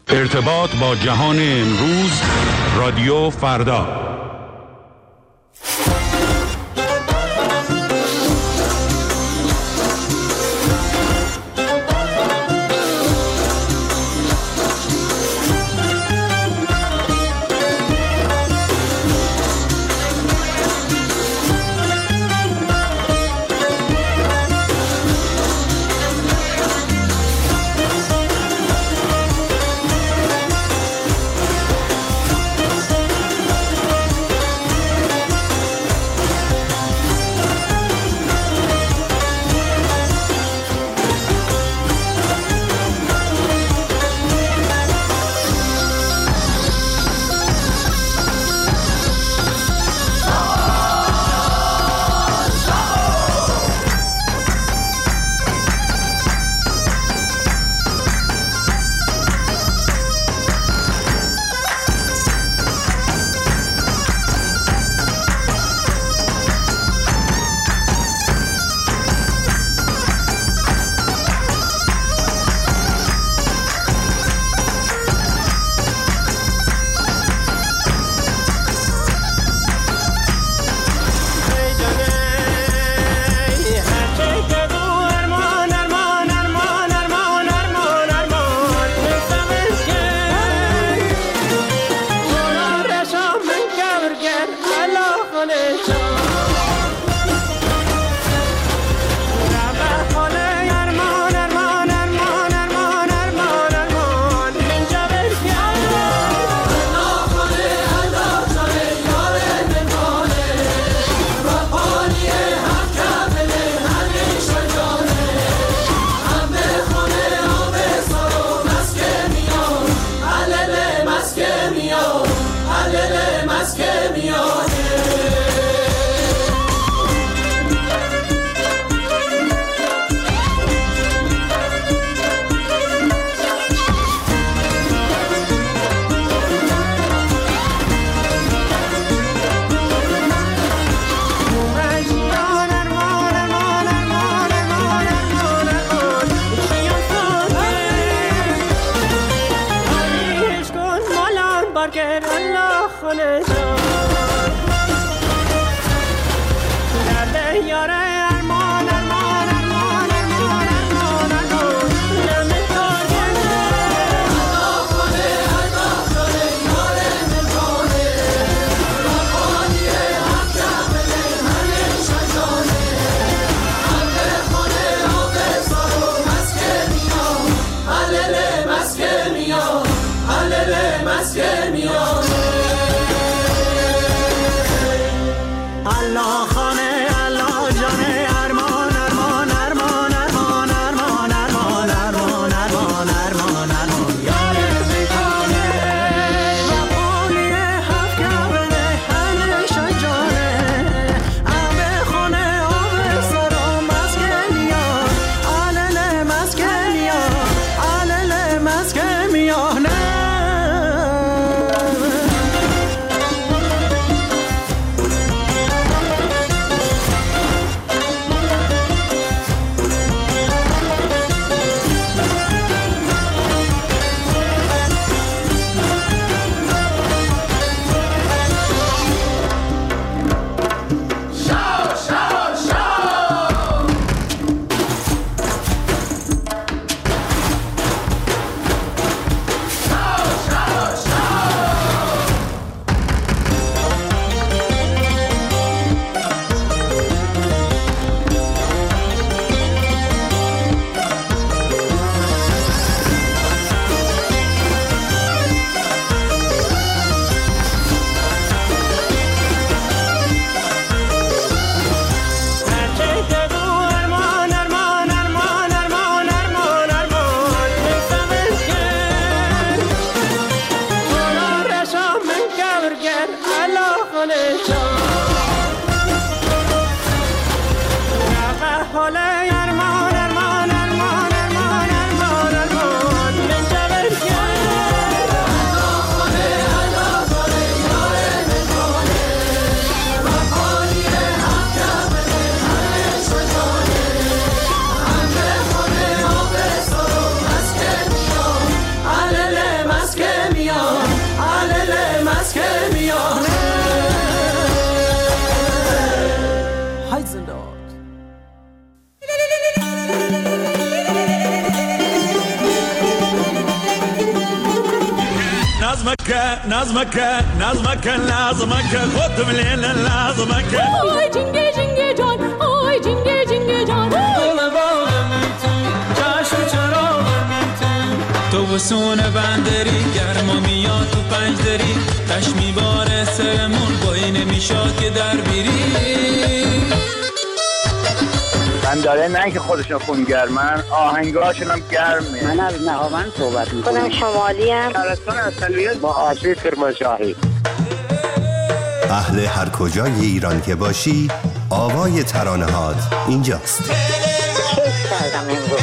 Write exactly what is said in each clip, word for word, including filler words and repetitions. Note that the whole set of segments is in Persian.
ارتباط با جهان امروز، رادیو فردا. نظمك نظمك نظمك لازمك خود مليل لازمك آی جنگه جنگه جان آی جنگه جنگه جان دل باغمی تو چشم چراغمی تو تو بسون بندری گرما میاد تو پنجدری تش میباره سرمون بایی نمیشاد که در بیری من داره نه که خودشون خون گرمن آهنگاشون هم گرمه. من از نهاوند صحبت میکنم. خودم شمالی ام. شهرستان اصلیت با آسیب کرمانشاهی. اهل هر کجای ایران که باشی آوای ترانه هات اینجاست. کیف کردم امروز.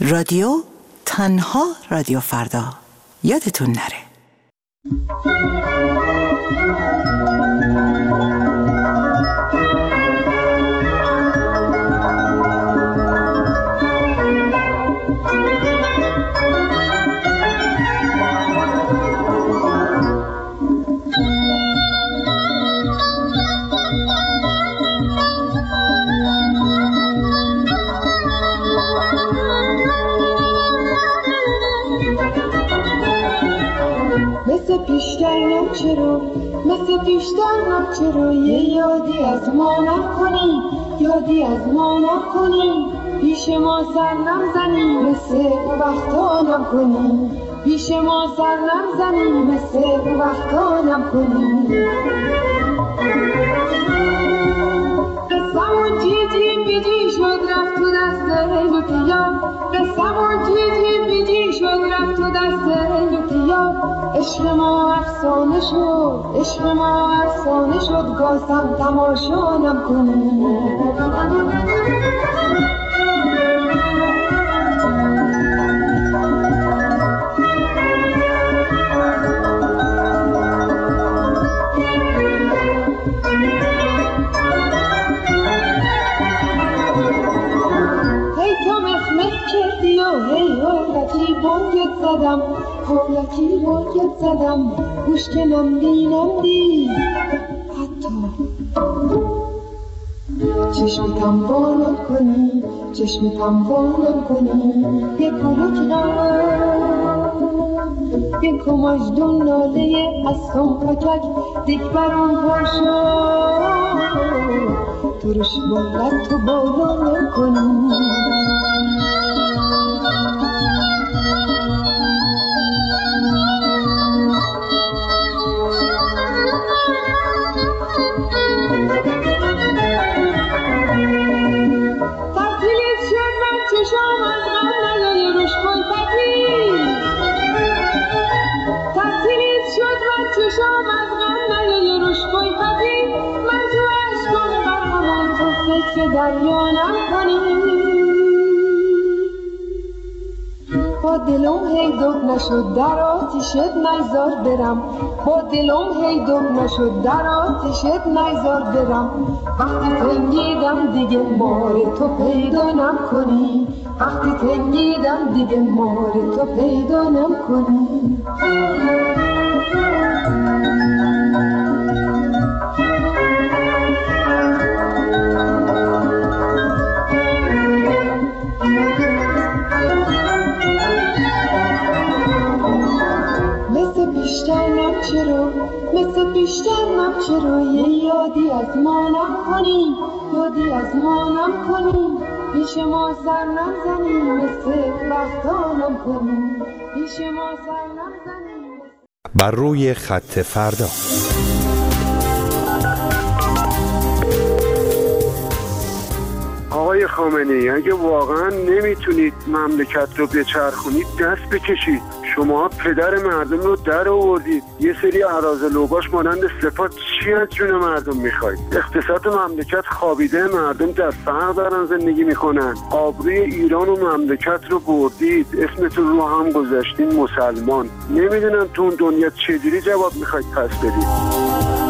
رادیو تنها رادیو فردا، یادتون نره. مثل پیشتر چرا مثل پیشتر چرا یه یادی از ما نکنی، یادی از ما نکنی، پیش ما سر نزنی مثل وقتا نکنی، پیش ما سر نزنی مثل وقتا نکنی. قسمون جیجی بیجی شد رفت تو دست لوتیا، قسمون جیجی بیجی شد رفت تو دست لوتیا. عشق ما افسانه شد، عشق ما افسانه شد، گازم تماشا نکنی. هی هولکی بانگت زدم، هولکی بانگت زدم، گوش که نمدی نمدی حتی چشمتم بالا کنی، چشمتم بالا کنی. یک کلوکم یک کماجدون ناله از سم پکک دیک برام پاشا، ترش بولت تو بالا نکنی. چشام از غم نیای روش کن پتی، تعطیلیت شد من چشام از غم نیای روش کن پتی. من تو عشقم غرقم تو فکر دریا نکنی. با دلم هی دق نشد در آتیشت نیزار برم، با دلم هی دق نشد در آتیشت نیزار برم. وقتی تنگیدم دیگه مار تو پیدا نکنی، وقتی تنگیدم دیگه مار تو پیدا نکنی. مثل بیشتر نم چرا مثل بیشتر نم چرا یه یادی از ما نکنی، یادی از ما نکنی، پیش ما سر نزنی مثل وقتا نکنی، پیش ما سر نزنی. بر روی خط فردا. آقای خامنه‌ای، اگه واقعا نمیتونید مملکت رو بچرخونید دست بکشید. شما پدر مردم رو در آوردید، یه سری اراذل اوباش مانند صفات چی از جون مردم میخواید؟ اقتصاد مملکت خوابیده، مردم در فقر دارن زندگی میکنن. آبروی ایران و مملکت رو بردید، اسمتون رو هم گذاشتین مسلمان. نمیدونم تو اون دنیا چجوری جواب میخواید پس بدید.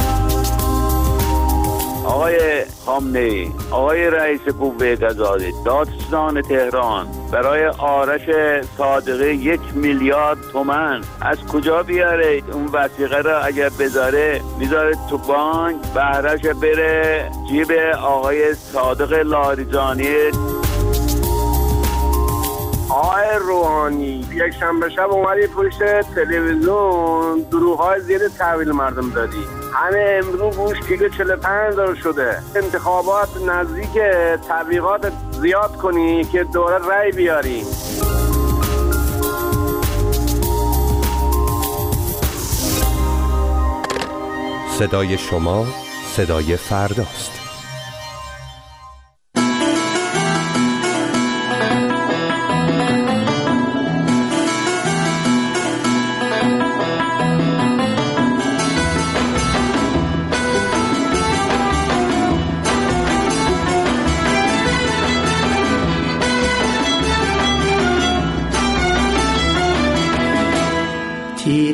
آقای خامنه‌ای، آقای رئیس قوه قضاییه، دادستان تهران برای آرش صادقی یک میلیارد تومان از کجا بیاره؟ اون وثیقه را اگر بذاره میذاره تو بانک، بهرش بره جیب آقای صادق لاریجانی. آقای روحانی، یک شنبه شب اومدی پشت تلویزیون دروغ‌های زیر تحویل مردم دادی. همه امروز گوش کیلو چهل و پنج دلار شده. انتخابات نزدیک، تبلیغات زیاد کنی که دوره رای بیاری. صدای شما صدای فرداست.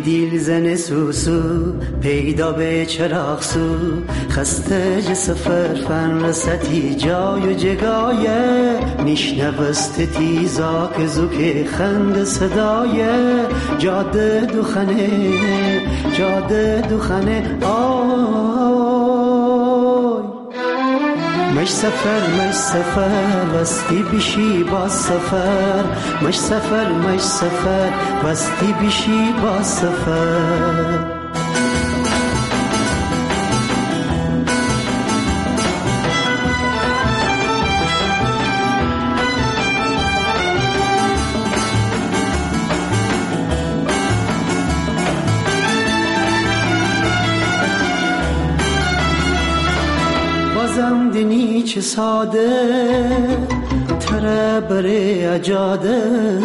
دیل زن سوسو پیدا به چراغ سو خسته ج سفر فن رستی جای و جگایه میشنوست تیزا که زوک خند صدای جاده دوخنه جاده دوخنه آی مش سفر مش سفر وستی بیشی با سفر مش سفر مش سفر وستی بیشی با سفر زمدنی چه ساده تره بره اجاده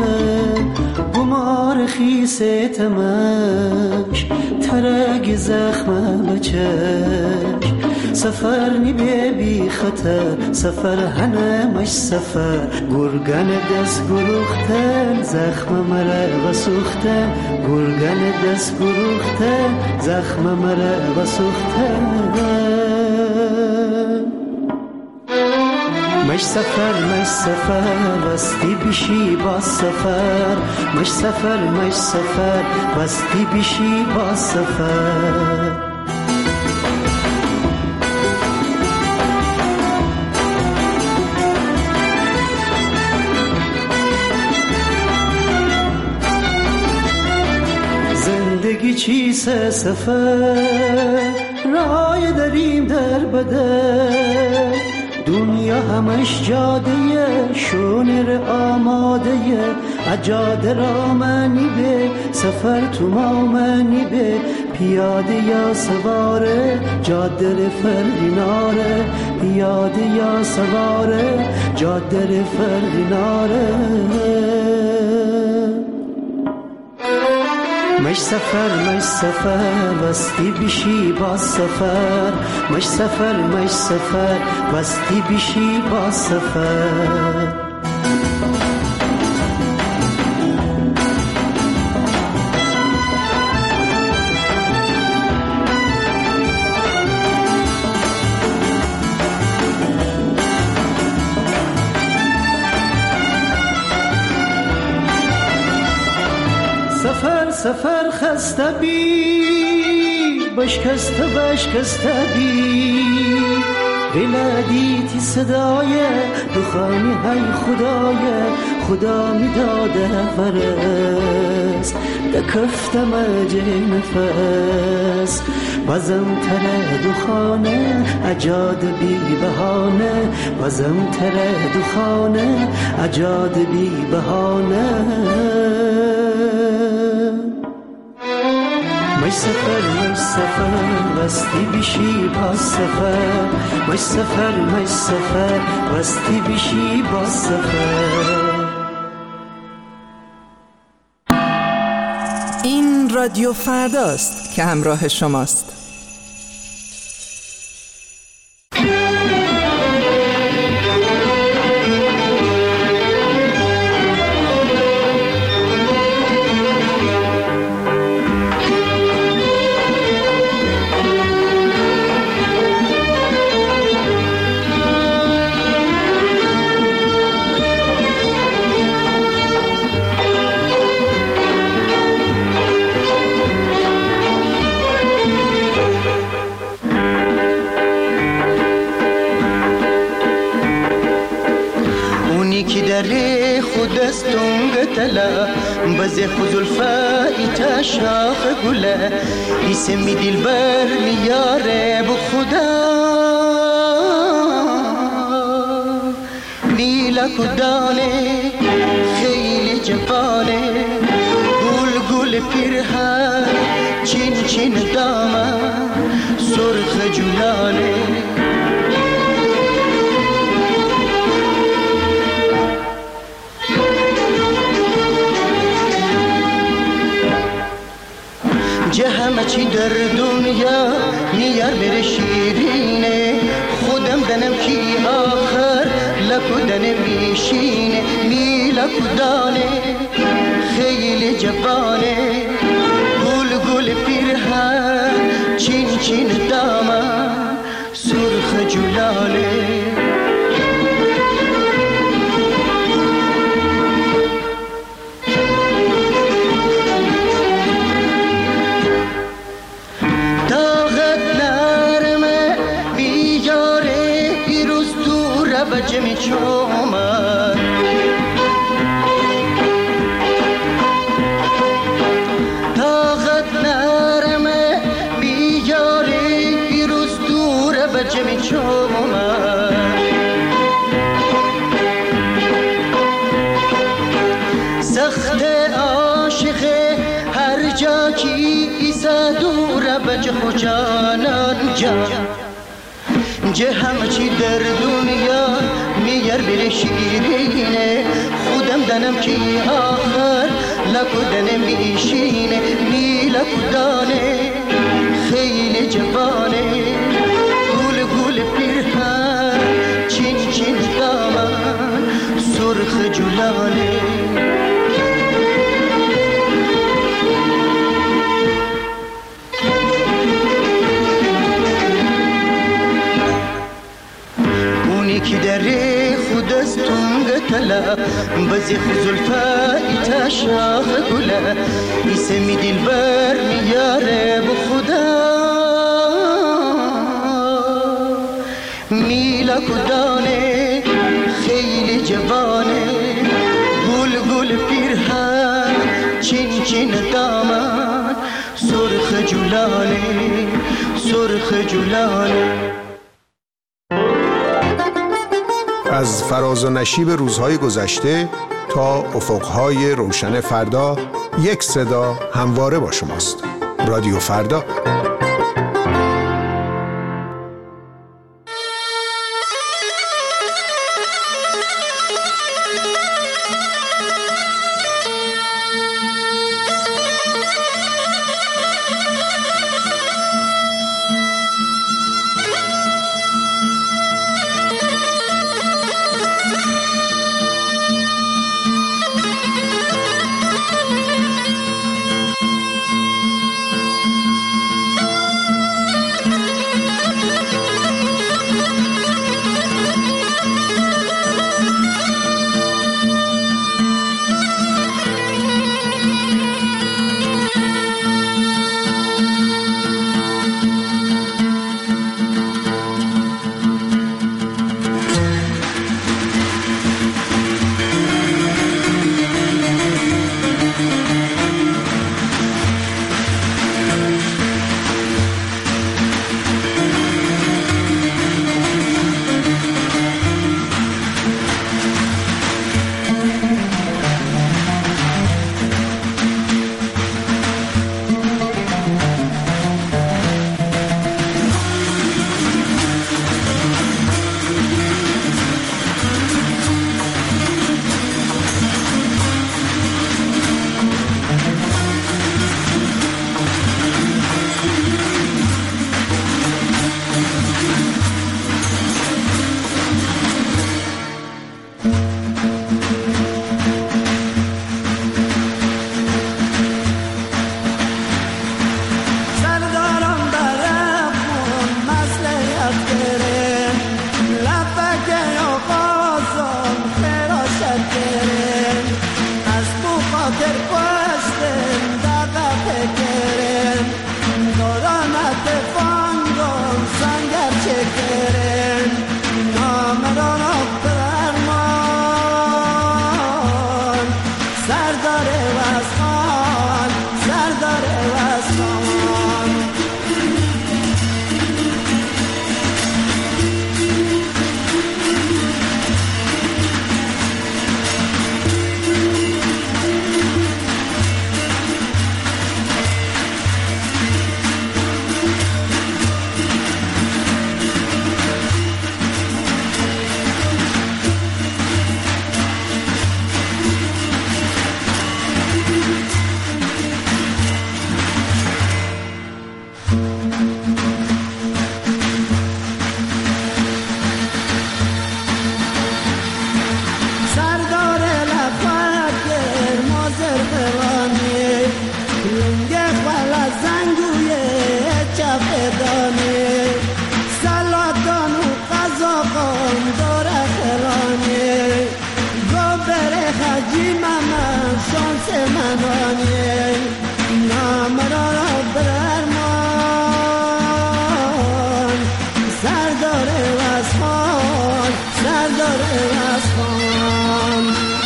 گمار خیسه تمش ترگ زخم بچش سفر نی بی خطر سفر هنه مش سفر گرگن دست گروخته زخم مره و سوخته گرگن دست گروخته زخم مره و سوخته مش سفر مش سفر وستی بیشی با سفر مش سفر مش سفر وستی بیشی با سفر زندگی چیست سفر رای داریم در بدر دنیا همش جاده شونر آماده اجاده را منی به سفر تو ما منی به پیاده یا سواره جاده فرقی ناره پیاده یا سواره جاده فرقی ناره مش سفر مش سفر وستی بیشی با سفر مش سفر مش سفر وستی بیشی با سفر سفر سفر خسته بی بشکسته بشکسته بی ولادیتی صدای دخانی های خدای خدا می داده فرست دکفتم اجه نفس بازم تره دخانه اجاد بی بهانه بازم تره دخانه اجاد بی بهانه مش سفر مش سفر وستی بیشی با سفر مش سفر مش سفر وستی بیشی با سفر. این رادیو فرداست که همراه شماست. بزه خزلفای تا شاخ گله اسمی دلبر میاره بو خدا لیلا کدانه خیلی جوانه گل گل پیرهن چین چین دامن سرخ جولانه جه همه چی در دنیا میار بره شیرینه خودم دنم کی آخر لکدن میشینه میلا کدانه خیلی جوانه گل گل پیرهن چین چین دامن سرخ جلاله جمی چومن طاقت نرمه بیجاری پیروز دوره و جمی چومن سخت عاشق هر جا کی ایسا دوره و جه خوشانان جا جه همه چی در دنیا میار بره شیرینه خودم دنم کی آخر لکودن میشینه می لکودانه خیلی جوانه گل گل پیرهن چین چین دامن سرخ جلانه که در خود از تونگ تلا بزی خزلفا ایتا شاخ گلا ایسه می دل بر میاره بخدا میلا کدانه خیلی جوانه گل گل پیرهن چین چین دامن سرخ جلانه سرخ جلانه. از فراز و نشیب روزهای گذشته تا افقهای روشن فردا یک صدا همواره با شماست. رادیو فردا. منانی نامرا برمان سردار واسفان سردار واسفان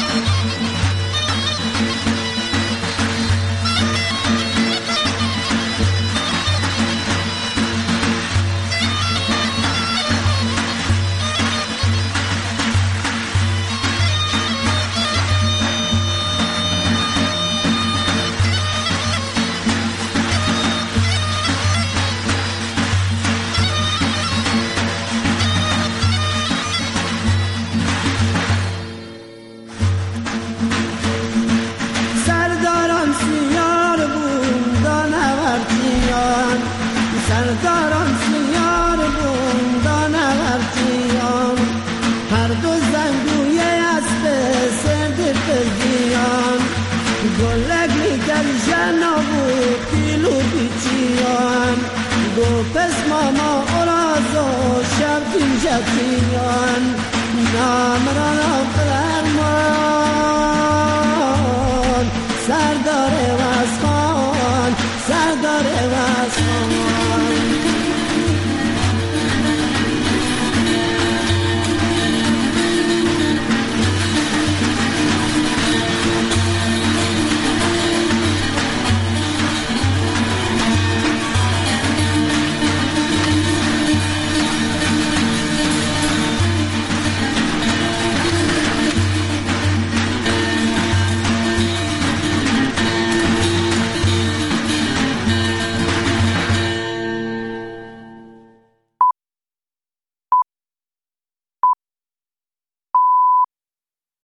سرداران سیار بوندان ورتیان هر دو زنگوی اسب سرد پزیان گلگی در جنابو پیلو بیچیان دو پس ماما اولازو شب جتیان نامران فرمان سردار